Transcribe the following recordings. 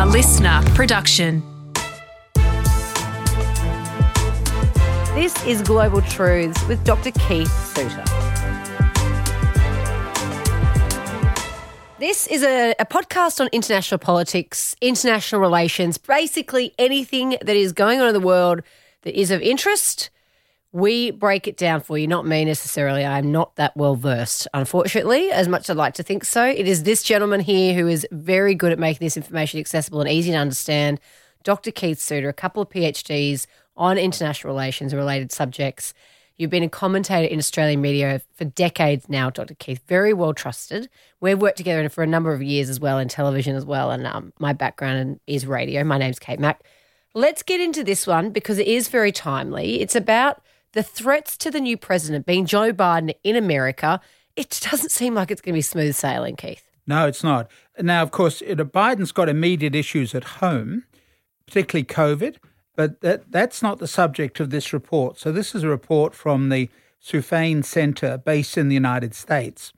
listener production. This is Global Truths with Dr. Keith Suter. This is a podcast on international politics, international relations, basically anything that is going on in the world that is of interest. We break it down for you, not me necessarily. I'm not that well versed, unfortunately, as much as I'd like to think so. It is this gentleman here who is very good at making this information accessible and easy to understand, Dr. Keith Suter, a couple of PhDs on international relations and related subjects. You've been a commentator in Australian media for decades now, Dr. Keith, very well trusted. We've worked together for a number of years as well in television as well, and my background is radio. My name's Kate Mack. Let's get into this one because it is very timely. It's about the threats to the new president being Joe Biden in America. It doesn't seem like it's going to be smooth sailing, Keith. No, it's not. Now, of course, Biden's got immediate issues at home, particularly COVID, but that's not the subject of this report. So this is a report from the Soufan Center based in the United States.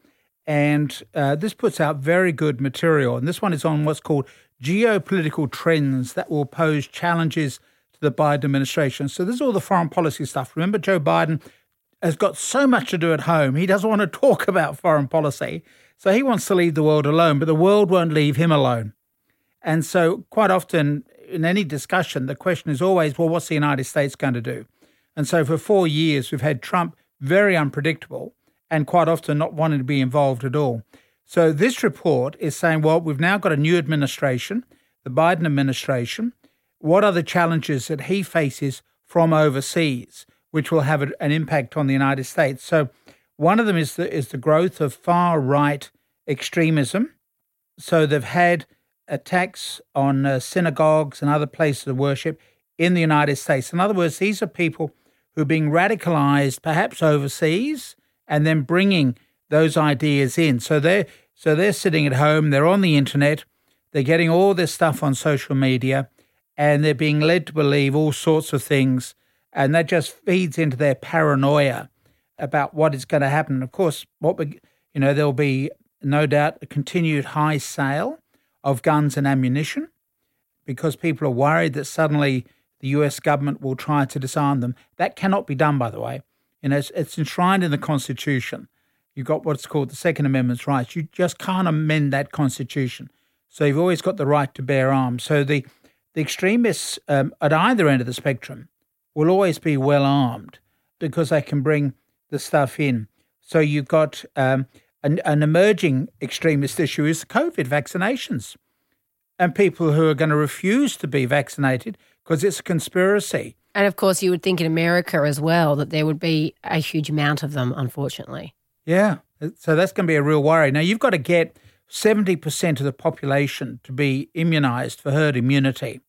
And this puts out very good material. And this one is on what's called geopolitical trends that will pose challenges to the Biden administration. So this is all the foreign policy stuff. Remember, Joe Biden has got so much to do at home. He doesn't want to talk about foreign policy. So he wants to leave the world alone, but the world won't leave him alone. And so quite often in any discussion, the question is always, well, what's the United States going to do? And so for 4 years, we've had Trump very unpredictable and quite often not wanting to be involved at all. So this report is saying, well, we've now got a new administration, the Biden administration. What are the challenges that he faces from overseas, which will have an impact on the United States? So one of them is the growth of far-right extremism. So they've had attacks on synagogues and other places of worship in the United States. In other words, these are people who are being radicalized perhaps overseas and then bringing those ideas in. So they're sitting at home, they're on the internet, they're getting all this stuff on social media, and they're being led to believe all sorts of things, and that just feeds into their paranoia about what is going to happen. And of course, there'll be no doubt a continued high sale of guns and ammunition because people are worried that suddenly the US government will try to disarm them. That cannot be done, by the way. It's enshrined in the Constitution. You've got what's called the Second Amendment's rights. You just can't amend that Constitution. So you've always got the right to bear arms. So the extremists at either end of the spectrum will always be well armed because they can bring the stuff in. So you've got an emerging extremist issue is COVID vaccinations and people who are going to refuse to be vaccinated because it's a conspiracy. And of course, you would think in America as well that there would be a huge amount of them, unfortunately. Yeah, so that's going to be a real worry. Now, you've got to get 70% of the population to be immunised for herd immunity.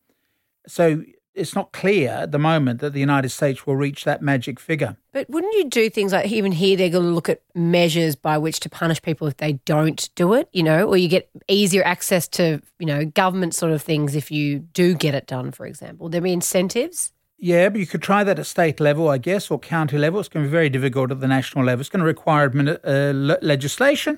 So it's not clear at the moment that the United States will reach that magic figure. But wouldn't you do things like even here they're going to look at measures by which to punish people if they don't do it, or you get easier access to, government sort of things if you do get it done, for example? There'll be incentives? Yeah, but you could try that at state level, I guess, or county level. It's going to be very difficult at the national level. It's going to require legislation,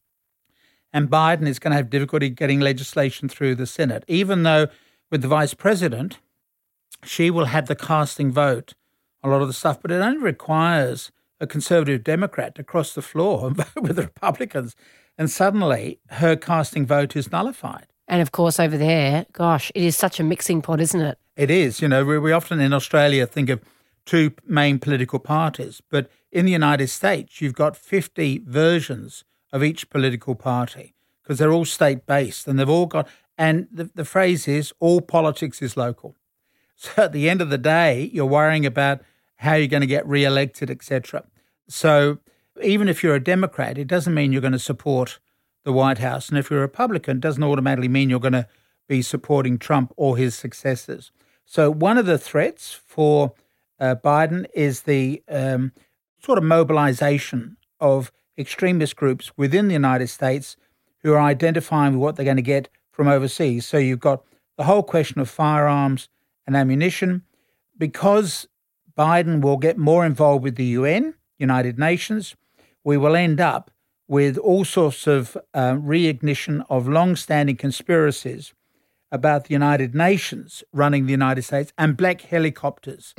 and Biden is going to have difficulty getting legislation through the Senate, even though with the vice president, she will have the casting vote on a lot of the stuff, but it only requires a conservative Democrat to cross the floor and vote with the Republicans, and suddenly her casting vote is nullified. And of course over there, gosh, it is such a mixing pot, isn't it? It is. We often in Australia think of two main political parties, but in the United States, you've got 50 versions of each political party because they're all state-based and they've all got, and the phrase is, all politics is local. So at the end of the day, you're worrying about how you're going to get re-elected, etc. So even if you're a Democrat, it doesn't mean you're going to support the White House. And if you're a Republican, it doesn't automatically mean you're going to be supporting Trump or his successors. So one of the threats for Biden is the sort of mobilization of extremist groups within the United States who are identifying with what they're going to get from overseas. So you've got the whole question of firearms and ammunition. Because Biden will get more involved with the UN, United Nations, we will end up with all sorts of reignition of long-standing conspiracies about the United Nations running the United States and black helicopters.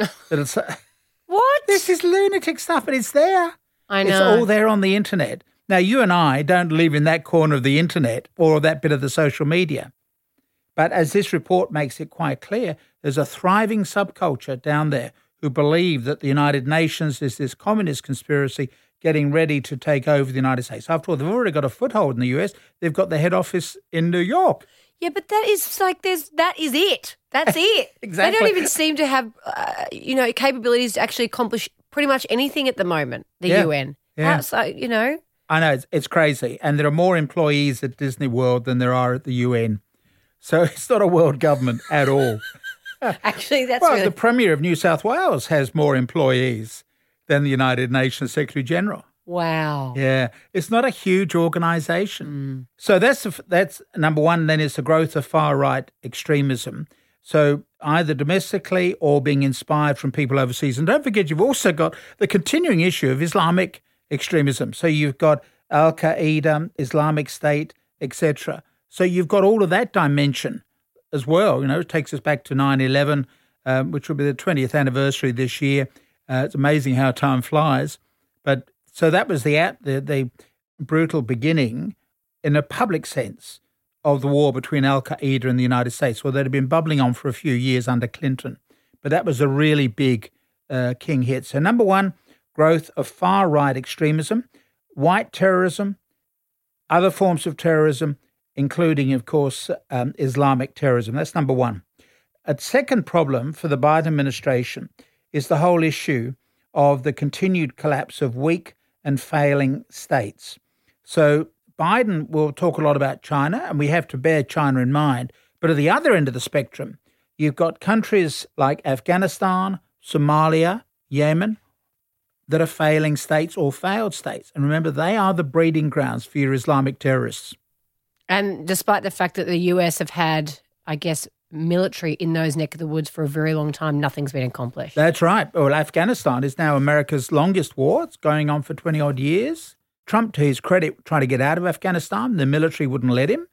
What? This is lunatic stuff, but it's there. I know. It's all there on the internet. Now, you and I don't live in that corner of the internet or that bit of the social media. But as this report makes it quite clear, there's a thriving subculture down there who believe that the United Nations is this communist conspiracy getting ready to take over the United States. After all, they've already got a foothold in the US. They've got the head office in New York. Yeah, but that is that is it. That's it. Exactly. They don't even seem to have, capabilities to actually accomplish pretty much anything at the moment, the UN. Yeah. I know, it's crazy. And there are more employees at Disney World than there are at the UN. So it's not a world government at all. Actually, that's the Premier of New South Wales has more employees than the United Nations Secretary General. Wow. Yeah, it's not a huge organisation. So that's number one. Then is the growth of far-right extremism. So either domestically or being inspired from people overseas. And don't forget, you've also got the continuing issue of Islamic extremism. So you've got Al-Qaeda, Islamic State, etc. So you've got all of that dimension as well. It takes us back to 9/11, which will be the 20th anniversary this year. It's amazing how time flies. But so that was the brutal beginning in a public sense of the war between Al-Qaeda and the United States. Well, that had been bubbling on for a few years under Clinton. But that was a really big king hit. So number one, growth of far-right extremism, white terrorism, other forms of terrorism, including, of course, Islamic terrorism. That's number one. A second problem for the Biden administration is the whole issue of the continued collapse of weak and failing states. So Biden will talk a lot about China, and we have to bear China in mind. But at the other end of the spectrum, you've got countries like Afghanistan, Somalia, Yemen, that are failing states or failed states. And remember, they are the breeding grounds for your Islamic terrorists. And despite the fact that the US have had, I guess, military in those neck of the woods for a very long time, nothing's been accomplished. That's right. Well, Afghanistan is now America's longest war. It's going on for 20-odd years. Trump, to his credit, tried to get out of Afghanistan. The military wouldn't let him.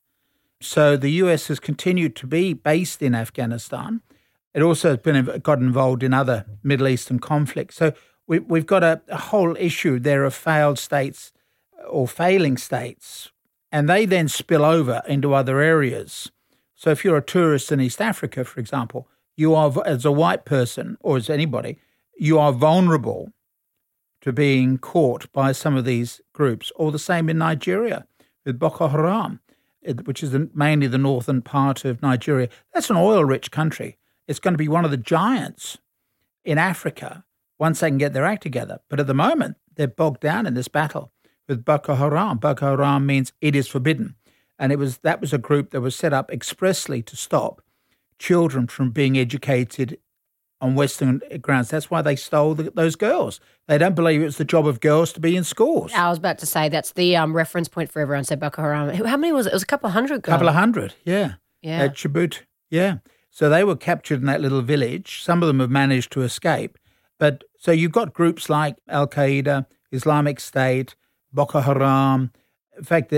So the US has continued to be based in Afghanistan. It also has got involved in other Middle Eastern conflicts. So we've got a whole issue there of failed states or failing states, and they then spill over into other areas. So if you're a tourist in East Africa, for example, you are, as a white person or as anybody, you are vulnerable to being caught by some of these groups, or the same in Nigeria with Boko Haram, which is mainly the northern part of Nigeria. That's an oil-rich country. It's going to be one of the giants in Africa once they can get their act together. But at the moment, they're bogged down in this battle with Boko Haram. Boko Haram means it is forbidden. And that was a group that was set up expressly to stop children from being educated on Western grounds. That's why they stole those girls. They don't believe it's the job of girls to be in schools. I was about to say that's the reference point for everyone. So Boko Haram. How many was it? It was a couple of hundred girls. A couple of hundred, yeah. Yeah. At Chibut, yeah. So they were captured in that little village. Some of them have managed to escape. But so you've got groups like Al-Qaeda, Islamic State, Boko Haram. In fact,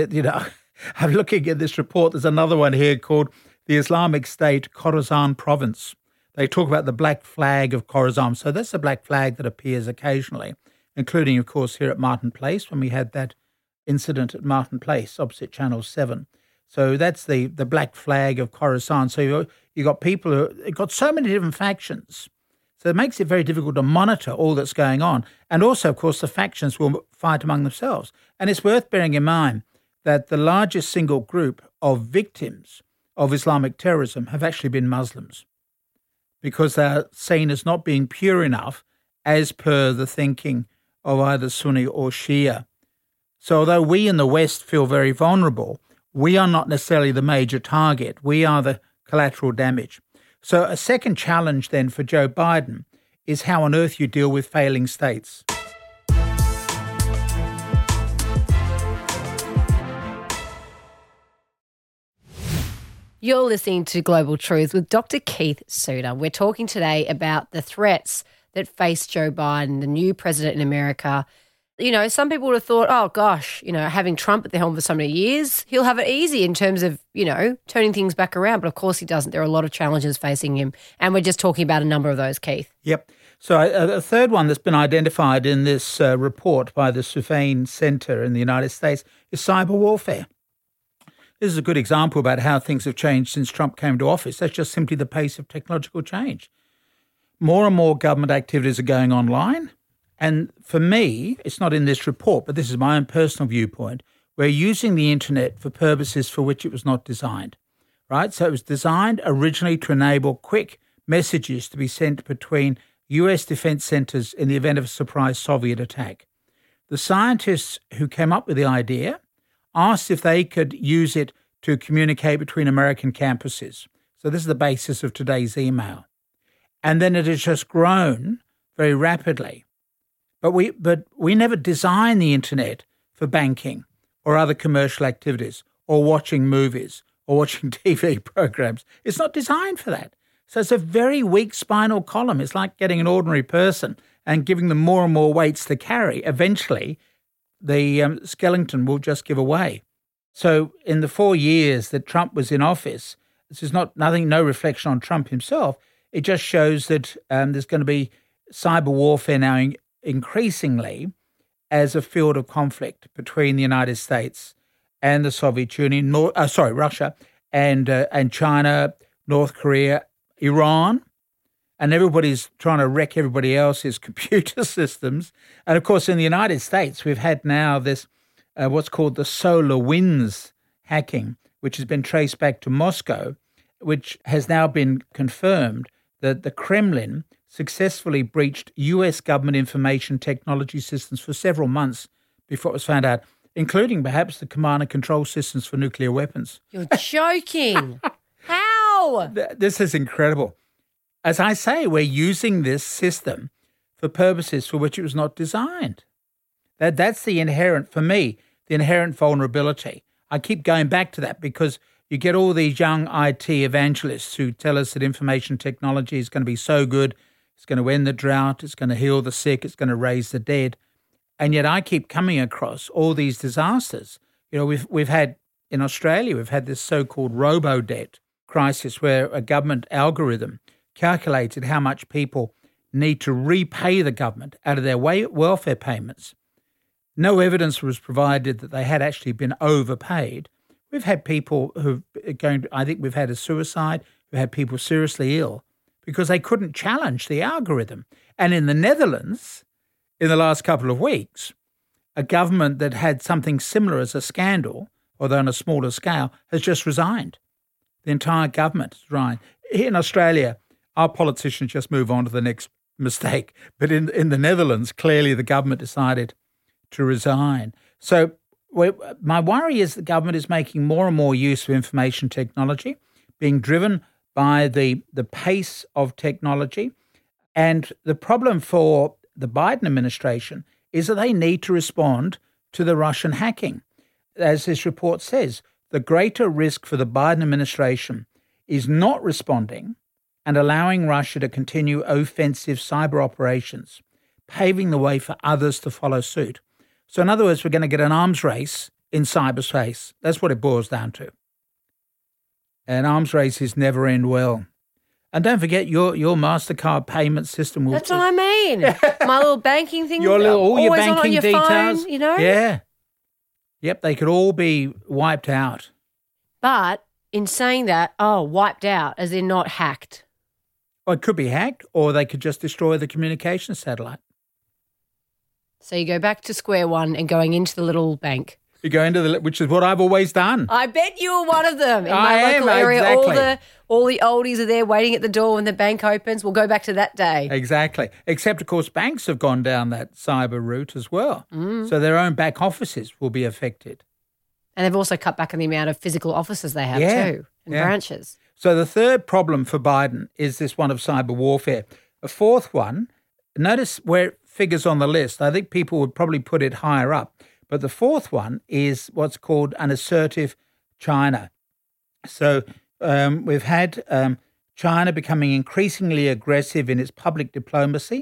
I'm looking at this report. There's another one here called the Islamic State Khorasan Province. They talk about the black flag of Khorasan. So that's a black flag that appears occasionally, including, of course, here at Martin Place when we had that incident at Martin Place opposite Channel 7. So that's the black flag of Khorasan. So you got people who got so many different factions. So it makes it very difficult to monitor all that's going on. And also, of course, the factions will fight among themselves. And it's worth bearing in mind that the largest single group of victims of Islamic terrorism have actually been Muslims, because they're seen as not being pure enough as per the thinking of either Sunni or Shia. So although we in the West feel very vulnerable, we are not necessarily the major target. We are the collateral damage. So a second challenge then for Joe Biden is how on earth you deal with failing states. You're listening to Global Truth with Dr. Keith Suter. We're talking today about the threats that face Joe Biden, the new president in America. some people would have thought, oh, gosh, having Trump at the helm for so many years, he'll have it easy in terms of, turning things back around. But of course he doesn't. There are a lot of challenges facing him. And we're just talking about a number of those, Keith. Yep. So a third one that's been identified in this report by the Sufane Center in the United States is cyber warfare. This is a good example about how things have changed since Trump came to office. That's just simply the pace of technological change. More and more government activities are going online. And for me, it's not in this report, but this is my own personal viewpoint. We're using the internet for purposes for which it was not designed, right? So it was designed originally to enable quick messages to be sent between US defense centers in the event of a surprise Soviet attack. The scientists who came up with the idea asked if they could use it to communicate between American campuses. So this is the basis of today's email. And then it has just grown very rapidly. But we never designed the internet for banking or other commercial activities or watching movies or watching TV programs. It's not designed for that. So it's a very weak spinal column. It's like getting an ordinary person and giving them more and more weights to carry. Eventually, the skeleton will just give away. So in the 4 years that Trump was in office, this is no reflection on Trump himself. It just shows that there's going to be cyber warfare now increasingly as a field of conflict between the United States and the Soviet Union, Russia and China, North Korea, Iran, and everybody's trying to wreck everybody else's computer systems. And of course, in the United States, we've had now this what's called the SolarWinds hacking, which has been traced back to Moscow, which has now been confirmed that the Kremlin successfully breached US government information technology systems for several months before it was found out, including perhaps the command and control systems for nuclear weapons. You're joking. How? This is incredible. As I say, we're using this system for purposes for which it was not designed. That's the inherent vulnerability. I keep going back to that because you get all these young IT evangelists who tell us that information technology is going to be so good, it's going to end the drought, it's going to heal the sick, it's going to raise the dead. And yet I keep coming across all these disasters. We've had, in Australia, we've had this so-called robo-debt crisis where a government algorithm calculated how much people need to repay the government out of their welfare payments. No evidence was provided that they had actually been overpaid. We've had people I think we've had a suicide, we've had people seriously ill because they couldn't challenge the algorithm. And in the Netherlands, in the last couple of weeks, a government that had something similar as a scandal, although on a smaller scale, has just resigned. The entire government has resigned. Here in Australia, our politicians just move on to the next mistake. But in the Netherlands, clearly the government decided to resign. So my worry is the government is making more and more use of information technology, being driven by the pace of technology. And the problem for the Biden administration is that they need to respond to the Russian hacking. As this report says, the greater risk for the Biden administration is not responding and allowing Russia to continue offensive cyber operations, paving the way for others to follow suit. So in other words, we're going to get an arms race in cyberspace. That's what it boils down to. And arms races never end well. And don't forget, your MasterCard payment system will... That's what I mean. My little banking thing. All your banking on your details. Phone, Yeah. Yep, they could all be wiped out. But in saying that, wiped out, as in not hacked. Well, it could be hacked, or they could just destroy the communication satellite. So you go back to square one and going into the little bank. You go into which is what I've always done. I bet you were one of them. In my local area, exactly. all the oldies are there waiting at the door when the bank opens. We'll go back to that day. Exactly. Except, of course, banks have gone down that cyber route as well. So their own back offices will be affected. And they've also cut back on the amount of physical offices they have too, and branches. So the third problem for Biden is this one of cyber warfare. A fourth one, notice where it figures on the list. I think people would probably put it higher up. But the fourth one is what's called an assertive China. So we've had China becoming increasingly aggressive in its public diplomacy,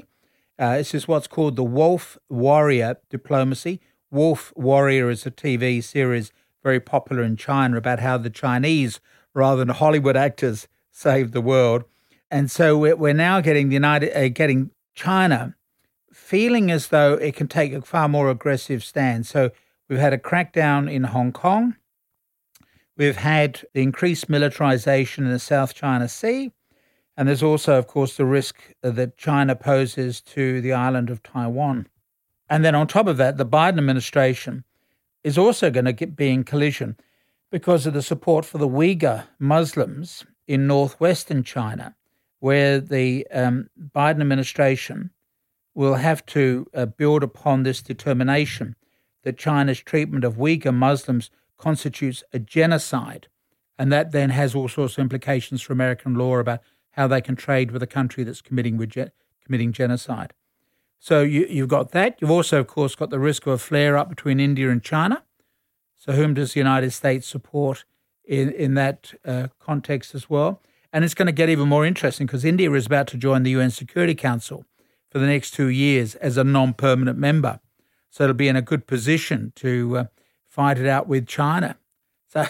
This is what's called the Wolf Warrior diplomacy. Wolf Warrior is a TV series very popular in China about how the Chinese, rather than Hollywood actors, saved the world. And so we're now getting getting China feeling as though it can take a far more aggressive stand. So we've had a crackdown in Hong Kong. We've had the increased militarization in the South China Sea. And there's also, of course, the risk that China poses to the island of Taiwan. And then on top of that, the Biden administration is also going to be in collision because of the support for the Uyghur Muslims in northwestern China, where the Biden administration will have to build upon this determination that China's treatment of Uyghur Muslims constitutes a genocide. And that then has all sorts of implications for American law about how they can trade with a country that's committing genocide. So you've got that. You've also, of course, got the risk of a flare-up between India and China. So whom does the United States support in that context as well? And it's going to get even more interesting because India is about to join the UN Security Council for the next 2 years as a non-permanent member. So it'll be in a good position to fight it out with China. So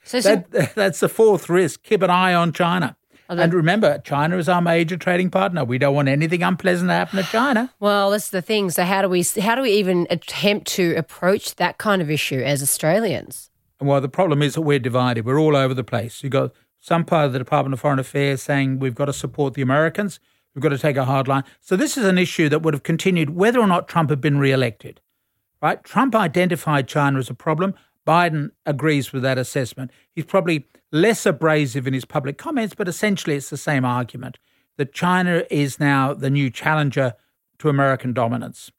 that's the fourth risk. Keep an eye on China. And remember, China is our major trading partner. We don't want anything unpleasant to happen to China. Well, that's the thing. So how do we even attempt to approach that kind of issue as Australians? Well, the problem is that we're divided. We're all over the place. You've got some part of the Department of Foreign Affairs saying we've got to support the Americans. We've got to take a hard line. So this is an issue that would have continued whether or not Trump had been reelected. Right? Trump identified China as a problem. Biden agrees with that assessment. He's probably less abrasive in his public comments, but essentially it's the same argument, that China is now the new challenger to American dominance.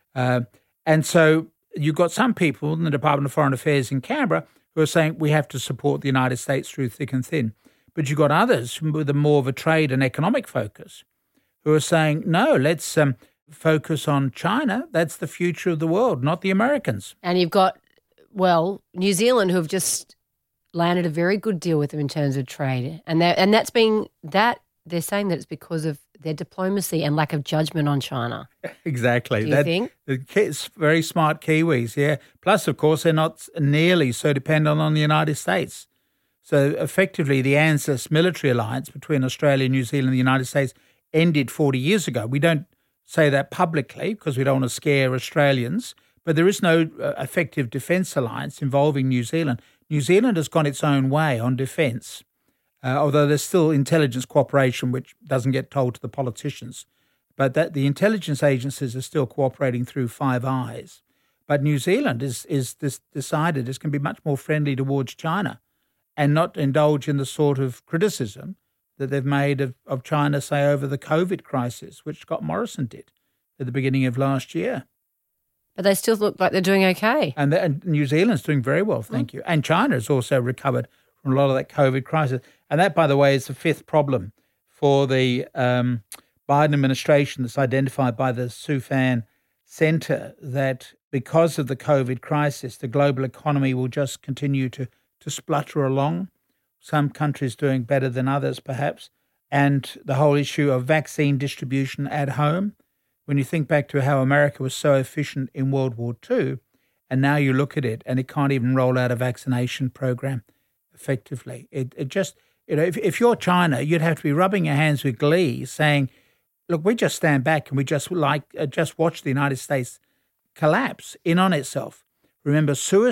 And so you've got some people in the Department of Foreign Affairs in Canberra who are saying we have to support the United States through thick and thin. But you've got others with more of a trade and economic focus who are saying, no, let's focus on China. That's the future of the world, not the Americans. And you've got, well, New Zealand, who have just landed a very good deal with them in terms of trade. And that's being that they're saying that it's because of their diplomacy and lack of judgment on China. Exactly. Do you think? It's very smart Kiwis, yeah. Plus, of course, they're not nearly so dependent on the United States. So effectively, the ANZUS military alliance between Australia, New Zealand and the United States ended 40 years ago. We don't say that publicly because we don't want to scare Australians, but there is no effective defence alliance involving New Zealand. New Zealand has gone its own way on defence, although there's still intelligence cooperation, which doesn't get told to the politicians. But that the intelligence agencies are still cooperating through Five Eyes. But New Zealand is decided it's going to be much more friendly towards China and not indulge in the sort of criticism that they've made of China, say, over the COVID crisis, which Scott Morrison did at the beginning of last year. But they still look like they're doing okay. And New Zealand's doing very well, thank you. And China has also recovered from a lot of that COVID crisis. And that, by the way, is the fifth problem for the Biden administration that's identified by the Sufan Center, that because of the COVID crisis, the global economy will just continue to splutter along. Some countries doing better than others, perhaps. And the whole issue of vaccine distribution at home. When you think back to how America was so efficient in World War II, and now you look at it and it can't even roll out a vaccination program effectively. It just, if you're China, you'd have to be rubbing your hands with glee saying, look, we just stand back and we just watch the United States collapse in on itself. Remember,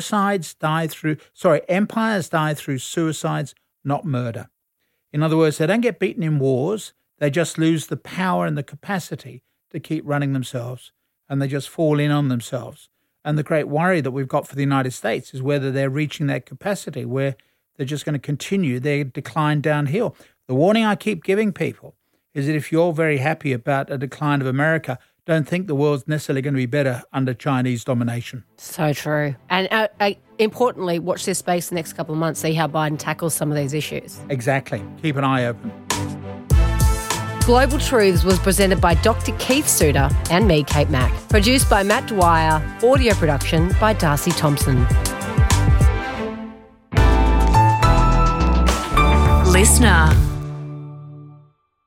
empires die through suicides, not murder. In other words, they don't get beaten in wars. They just lose the power and the capacity to keep running themselves, and they just fall in on themselves. And the great worry that we've got for the United States is whether they're reaching that capacity where they're just going to continue their decline downhill. The warning I keep giving people is that if you're very happy about a decline of America, don't think the world's necessarily going to be better under Chinese domination. So true. And importantly, watch this space the next couple of months, see how Biden tackles some of these issues. Exactly. Keep an eye open. Global Truths was presented by Dr. Keith Suter and me, Kate Mack. Produced by Matt Dwyer. Audio production by Darcy Thompson. Listener.